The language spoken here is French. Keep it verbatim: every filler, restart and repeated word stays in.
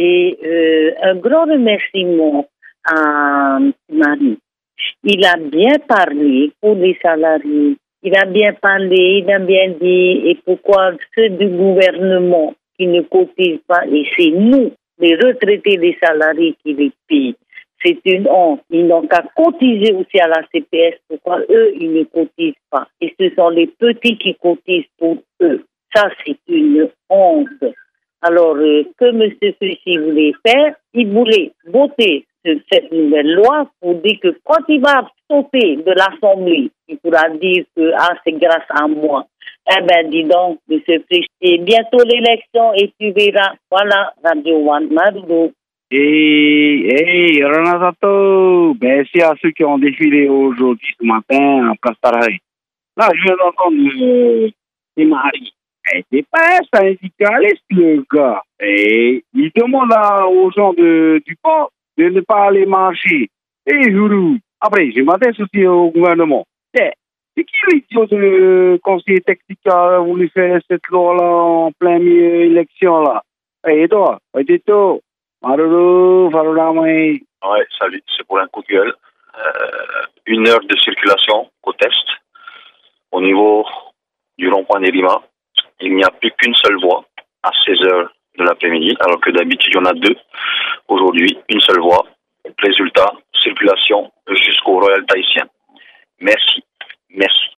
Et euh, un grand remerciement à Marie. Il a bien parlé pour les salariés. Il a bien parlé, il a bien dit, et pourquoi ceux du gouvernement qui ne cotisent pas, et c'est nous, les retraités des salariés qui les payent. C'est une honte. Ils n'ont qu'à cotiser aussi à la C P S. Pourquoi eux, ils ne cotisent pas? Et ce sont les petits qui cotisent pour eux. Ça, c'est une honte. Alors, euh, que M. Fuchsi voulait faire, il voulait voter sur cette nouvelle loi pour dire que quand il va sauter de l'Assemblée, il pourra dire que ah, c'est grâce à moi. Eh bien, dis donc, M. Fuchsi, bientôt l'élection et tu verras. Voilà, Radio One Madoudou. Et, hey, Renato, merci à ceux qui ont défilé aujourd'hui, ce matin, en Place Taraï. Là, je viens d'entendre euh, c'est Marie. Eh, c'est pas un syndicaliste, le gars. Et il demande à, aux gens de, du port de ne pas aller marcher. Et Jourou. Après, je m'adresse aussi au gouvernement. Eh, c'est qui l'idiot de conseiller technique qui a voulu faire cette loi-là en plein milieu élection, là? Eh, toi, ouais, toi. Maruru, Faruramai. Ouais, salut, c'est pour un coup de gueule. Euh, une heure de circulation au test. Au niveau du rond-point des Limas, il n'y a plus qu'une seule voie à seize heures de l'après-midi, alors que d'habitude, il y en a deux. Aujourd'hui, une seule voie. Résultat, circulation jusqu'au Royal Tahitien. Merci. Merci.